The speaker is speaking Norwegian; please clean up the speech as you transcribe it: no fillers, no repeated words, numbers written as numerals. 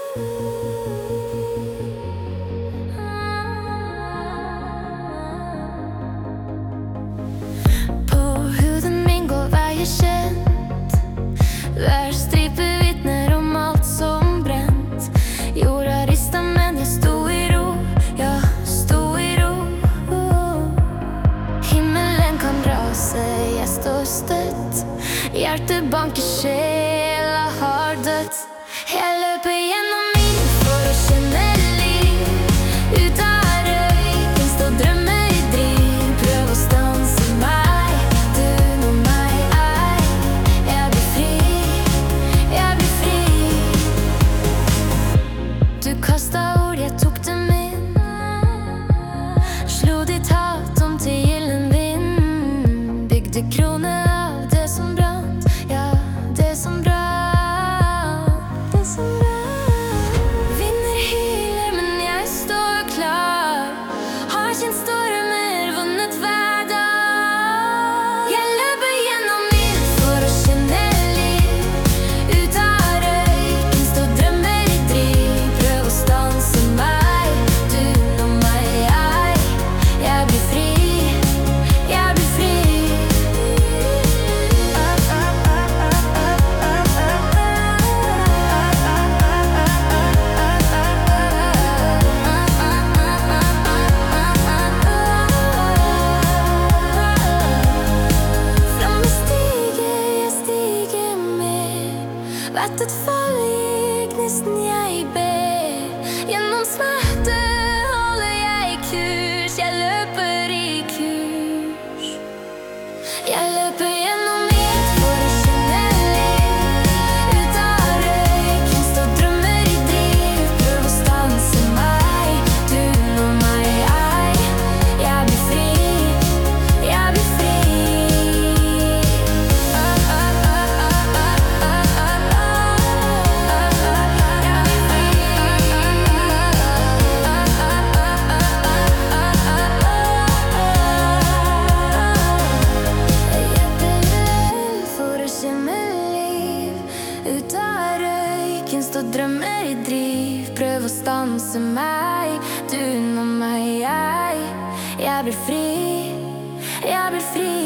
På huden min går veien kjent. Hver stripe vitner om alt som brent. Jorda ristet, men jeg sto i ro. Ja, sto i ro. Himmelen kan rase, jeg står støtt. Hjertet banker, sjela har dødt. Jeg løper gjennom min for å kjenne liv. Ut av røyken står drømmer i driv. Prøv å stanse meg, du når meg ei. Jeg blir fri, jeg blir fri. Du kastet ord, jeg tok dem inn. Slo ditt hat om til gyllen vind. Bygde kroner av det som brant. Ja, det som brant. Det som brant. Vinder hyler, men jeg står klar. Har kjent stormer, vunnet hver dag. Jeg løper gjennom ild for å kjenne liv. Ut av røyken står drømmer i driv. Prøv å stanse meg, du når meg ei. Jeg blir fri, jeg blir fri. Flamme stiger, jeg stiger med. Hvert et fall i gnisten jeg ber. Gjennom smerte holder jeg kurs. Jeg løper i kurs. Jeg løper gjennom ild for å kjenne liv. Ut av røyken står drømmer i driv. Prøv å stanse meg, du når meg ei. Jeg blir fri, jeg blir fri. For å kjenne liv. Ut av røyken står drømmer i driv. Prøv å stanse meg, du når meg ei. Jeg blir fri, jeg blir fri.